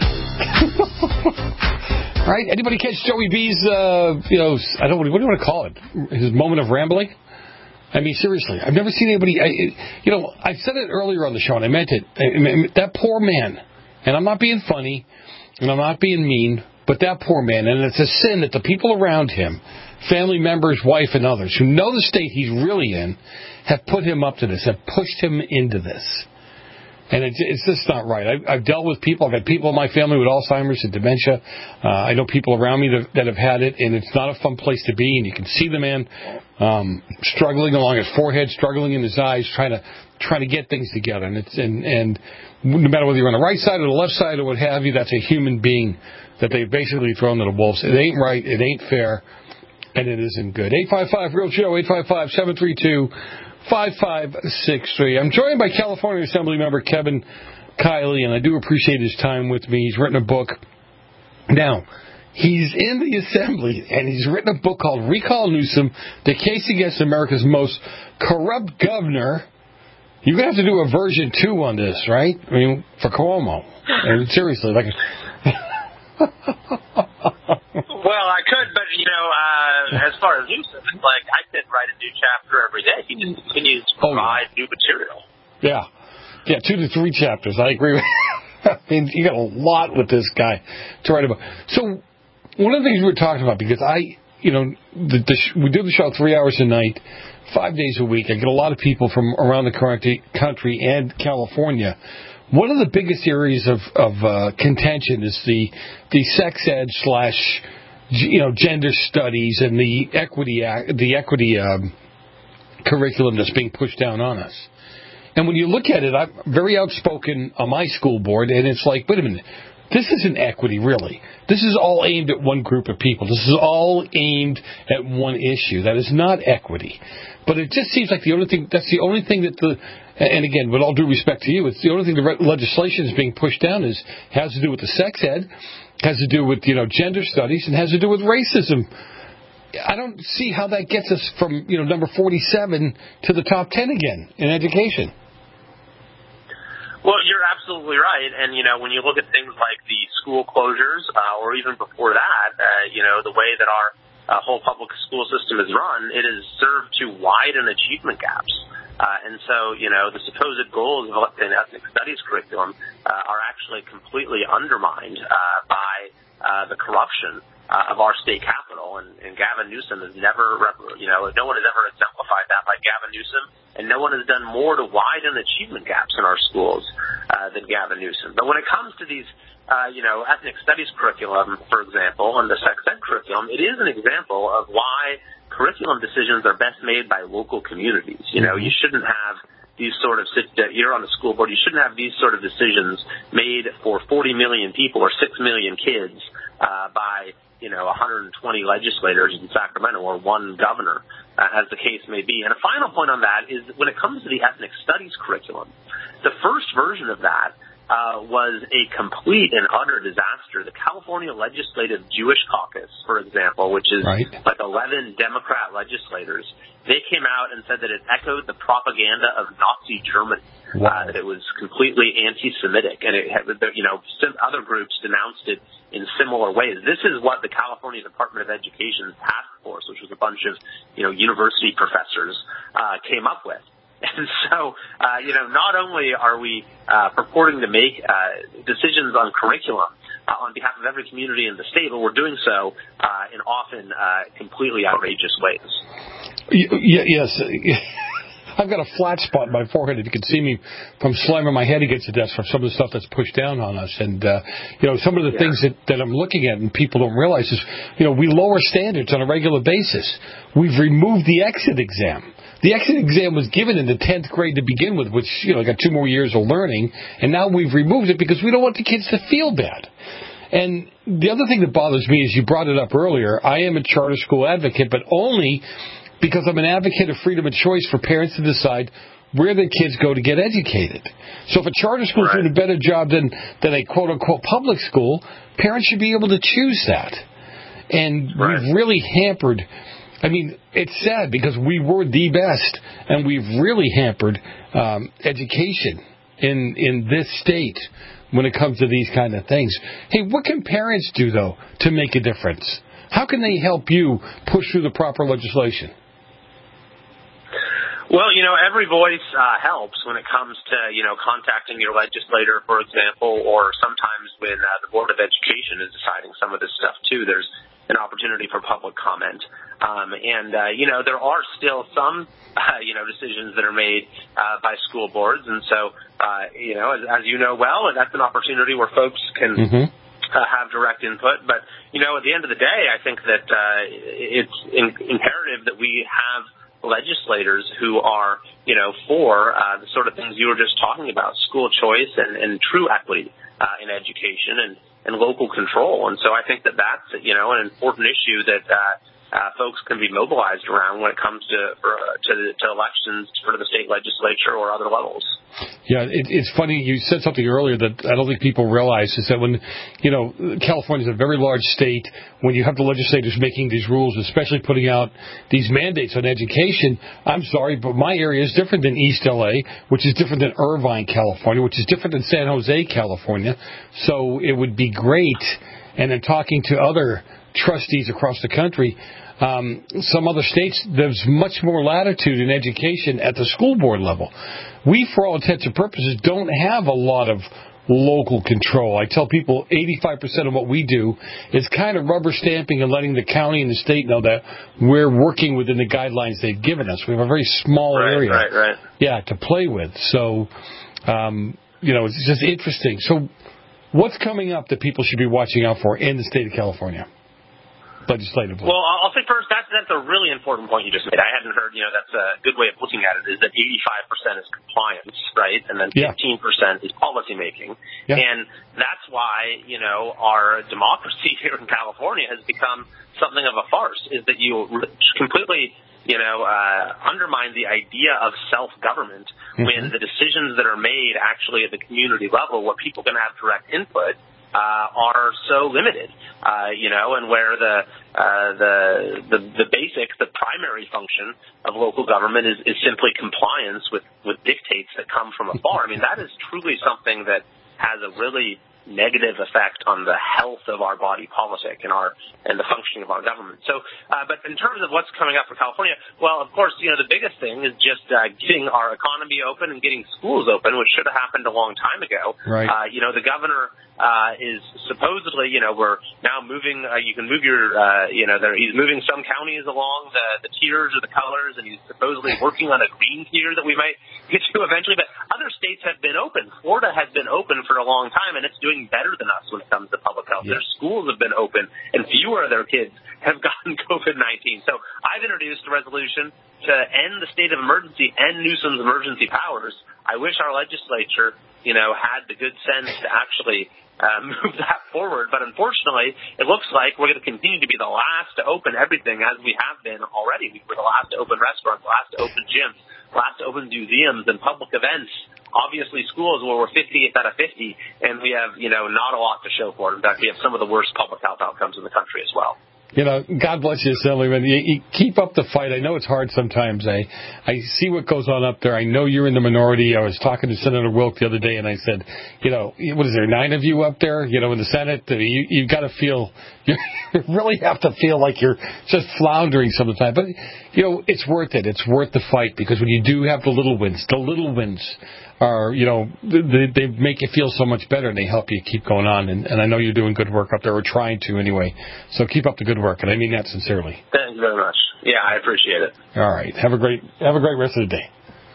Right? Anybody catch Joey B's, uh, you know, I don't, what do you want to call it? His moment of rambling? I mean, seriously, I've never seen anybody, I, you know, I said it earlier on the show, and I meant it. I, that poor man, and I'm not being funny, and I'm not being mean, but that poor man, and it's a sin that the people around him, family members, wife, and others, who know the state he's really in, have put him up to this, have pushed him into this. And it's, it's just not right. I've, I've dealt with people. I've had people in my family with Alzheimer's and dementia. Uh, I know people around me that, that have had it, and it's not a fun place to be. And you can see the man um, struggling along his forehead, struggling in his eyes, trying to trying to get things together. And it's and, and no matter whether you're on the right side or the left side or what have you, that's a human being that they've basically thrown to the wolves. It ain't right. It ain't fair, and it isn't good. eight five five real show. eight five five, seven three two, five five six three. I'm joined by California Assembly member Kevin Kiley, and I do appreciate his time with me. He's written a book. Now, he's in the Assembly, and he's written a book called Recall Newsom, The Case Against America's Most Corrupt Governor. You're going to have to do a version two on this, right? I mean, for Cuomo. And seriously, like... Well, I could, but, you know, uh, as far as Newsom, it's like I could write a new chapter every day. He just continues to provide oh, new material. Yeah. Yeah, two to three chapters. I agree with I mean, you got a lot with this guy to write about. So one of the things we were talking about, because I, you know, the, the, we do the show three hours a night, five days a week. I get a lot of people from around the country and California. One of the biggest areas of, of uh, contention is the the sex ed slash, you know, gender studies and the equity the equity um, curriculum that's being pushed down on us. And when you look at it, I'm very outspoken on my school board, and it's like, wait a minute, this isn't equity, really. This is all aimed at one group of people. This is all aimed at one issue. That is not equity. But it just seems like the only thing, that's the only thing that the, and again, with all due respect to you, it's the only thing the legislation is being pushed down is, has to do with the sex ed, has to do with, you know, gender studies, and has to do with racism. I don't see how that gets us from, you know, number forty-seven to the top ten again in education. Well, you're absolutely right. And, you know, when you look at things like the school closures, uh, or even before that, uh, you know, the way that our uh, whole public school system is run, it has served to widen achievement gaps. Uh, and so, you know, the supposed goals of an ethnic studies curriculum uh, are actually completely undermined uh, by uh, the corruption uh, of our state capital. And, and Gavin Newsom has never, you know, no one has ever exemplified that like Gavin Newsom. And no one has done more to widen achievement gaps in our schools uh, than Gavin Newsom. But when it comes to these, uh, you know, ethnic studies curriculum, for example, and the sex ed curriculum, it is an example of why curriculum decisions are best made by local communities. You know, you shouldn't have these sort of, you're on the school board, you shouldn't have these sort of decisions made for forty million people or six million kids uh, by, you know, one hundred twenty legislators in Sacramento or one governor, uh, as the case may be. And a final point on that is when it comes to the ethnic studies curriculum, the first version of that uh, was a complete and utter disaster. The California Legislative Jewish Caucus, for example, which is right. like eleven Democrat legislators, they came out and said that it echoed the propaganda of Nazi Germany. Wow. Uh, that it was completely anti-Semitic, and it had, you know, other groups denounced it in similar ways. This is what the California Department of Education's task force, which was a bunch of, you know, university professors, uh, came up with. And so, uh, you know, not only are we uh, purporting to make uh, decisions on curriculum uh, on behalf of every community in the state, but we're doing so uh, in often uh, completely outrageous ways. Y- yes. I've got a flat spot in my forehead. If you can see me from slamming my head against the desk from some of the stuff that's pushed down on us. And, uh, you know, some of the yeah. things that, that I'm looking at and people don't realize is, you know, we lower standards on a regular basis. We've removed the exit exam. The exit exam was given in the tenth grade to begin with, which, you know, got two more years of learning. And now we've removed it because we don't want the kids to feel bad. And the other thing that bothers me is you brought it up earlier. I am a charter school advocate, but only because I'm an advocate of freedom of choice for parents to decide where their kids go to get educated. So if a charter school is right. doing a better job than, than a quote-unquote public school, parents should be able to choose that. And right. we've really hampered, I mean, it's sad because we were the best, and we've really hampered um, education in in this state when it comes to these kind of things. Hey, what can parents do, though, to make a difference? How can they help you push through the proper legislation? Well, you know, every voice uh, helps when it comes to, you know, contacting your legislator, for example, or sometimes when uh, the Board of Education is deciding some of this stuff, too. There's an opportunity for public comment. Um, and, uh, you know, there are still some, uh, you know, decisions that are made uh, by school boards. And so, uh, you know, as, as you know well, that's an opportunity where folks can mm-hmm. uh, have direct input. But, you know, at the end of the day, I think that uh, it's in- imperative that we have legislators who are, you know, for uh, the sort of things you were just talking about, school choice and, and true equity uh, in education and, and local control. And so I think that that's, you know, an important issue that uh, uh, folks can be mobilized around when it comes to for, uh, to, to elections for the state legislature or other levels. Yeah, it, it's funny. You said something earlier that I don't think people realize is that when, you know, California is a very large state, when you have the legislators making these rules, especially putting out these mandates on education, I'm sorry, but my area is different than East L A, which is different than Irvine, California, which is different than San Jose, California. So it would be great, and in talking to other trustees across the country, Um, some other states, there's much more latitude in education at the school board level. We, for all intents and purposes, don't have a lot of local control. I tell people eighty-five percent of what we do is kind of rubber stamping and letting the county and the state know that we're working within the guidelines they've given us. We have a very small right, area right, right. yeah, to play with. So, um, you know, it's just interesting. So what's coming up that people should be watching out for in the state of California? Legislatively. Well, I'll say first, that's, that's a really important point you just made. I hadn't heard, you know, that's a good way of looking at it, is that eighty-five percent is compliance, right? And then fifteen percent yeah. is policymaking. Yeah. And that's why, you know, our democracy here in California has become something of a farce, is that you completely, you know, uh, undermine the idea of self-government mm-hmm. when the decisions that are made actually at the community level, where people can have direct input, Uh, are so limited, uh, you know, and where the, uh, the the the basic, the primary function of local government is, is simply compliance with, with dictates that come from afar. I mean, that is truly something that has a really negative effect on the health of our body politic and our and the functioning of our government. So, uh, but in terms of what's coming up for California, well, of course, you know, the biggest thing is just uh, getting our economy open and getting schools open, which should have happened a long time ago. Right. Uh, you know, the governor uh, is supposedly, you know, we're now moving. Uh, you can move your, uh, you know, there, he's moving some counties along the, the tiers or the colors, and he's supposedly working on a green tier that we might get to eventually. But other states have been open. Florida has been open for a long time, and it's doing better than us when it comes to public health. Yeah. Their schools have been open, and fewer of their kids have gotten COVID nineteen. So I've introduced a resolution to end the state of emergency and Newsom's emergency powers. I wish our legislature, you know, had the good sense to actually uh, move that forward. But unfortunately, it looks like we're going to continue to be the last to open everything, as we have been already. We were the last to open restaurants, the last to open gyms, last to open museums and public events. Obviously, schools where we're fiftieth out of fifty, and we have, you know, not a lot to show for it. In fact, we have some of the worst public health outcomes in the country as well. You know, God bless you, Assemblyman. You, you keep up the fight. I know it's hard sometimes. I, I see what goes on up there. I know you're in the minority. I was talking to Senator Wilk the other day, and I said, you know, what is there, nine of you up there, you know, in the Senate? You, you've got to feel, you really have to feel like you're just floundering some of the time. But, you know, it's worth it. It's worth the fight, because when you do have the little wins, the little wins are, you know, they, they make you feel so much better, and they help you keep going on. And, and I know you're doing good work up there, or trying to anyway. So keep up the good work, and I mean that sincerely. Thank you very much. Yeah, I appreciate it. All right. Have a great have a great rest of the day.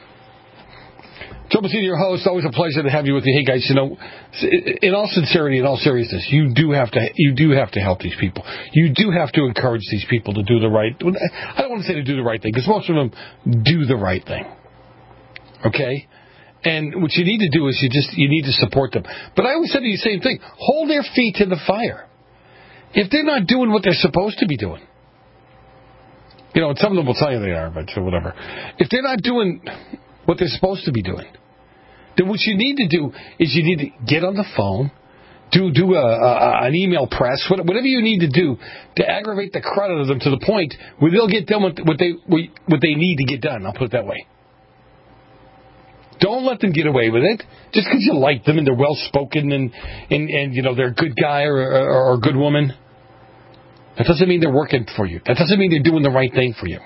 Joe Messina, your host. Always a pleasure to have you with me. Hey, guys, you know, in all sincerity, in all seriousness, you do have to you do have to help these people. You do have to encourage these people to do the right. I don't want to say to do the right thing, because most of them do the right thing. Okay. And what you need to do is you just you need to support them. But I always say the same thing. Hold their feet to the fire. If they're not doing what they're supposed to be doing, you know, and some of them will tell you they are, but whatever. If they're not doing what they're supposed to be doing, then what you need to do is you need to get on the phone, do do a, a, an email press, whatever you need to do to aggravate the crud out of them to the point where they'll get done with what they what they need to get done. I'll put it that way. Don't let them get away with it. Just because you like them and they're well-spoken and, and, and, you know, they're a good guy or, or, or a good woman, that doesn't mean they're working for you. That doesn't mean they're doing the right thing for you.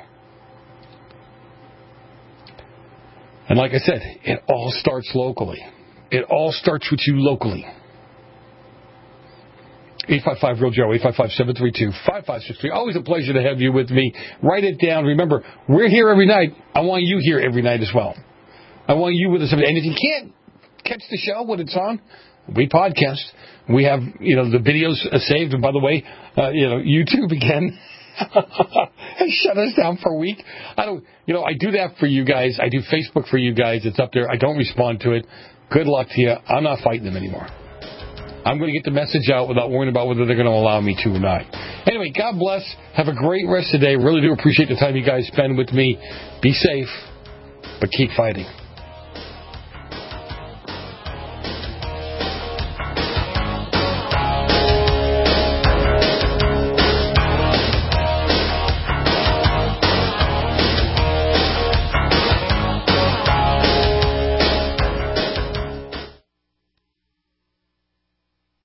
And like I said, it all starts locally. It all starts with you locally. eight five five real Joe, eight five five, seven three two, five five six three. Always a pleasure to have you with me. Write it down. Remember, we're here every night. I want you here every night as well. I want you with us. And if you can't catch the show when it's on, we podcast. We have, you know, the videos saved. And by the way, uh, you know, YouTube again shut us down for a week. I don't, you know, I do that for you guys. I do Facebook for you guys. It's up there. I don't respond to it. Good luck to you. I'm not fighting them anymore. I'm going to get the message out without worrying about whether they're going to allow me to or not. Anyway, God bless. Have a great rest of the day. Really do appreciate the time you guys spend with me. Be safe, but keep fighting.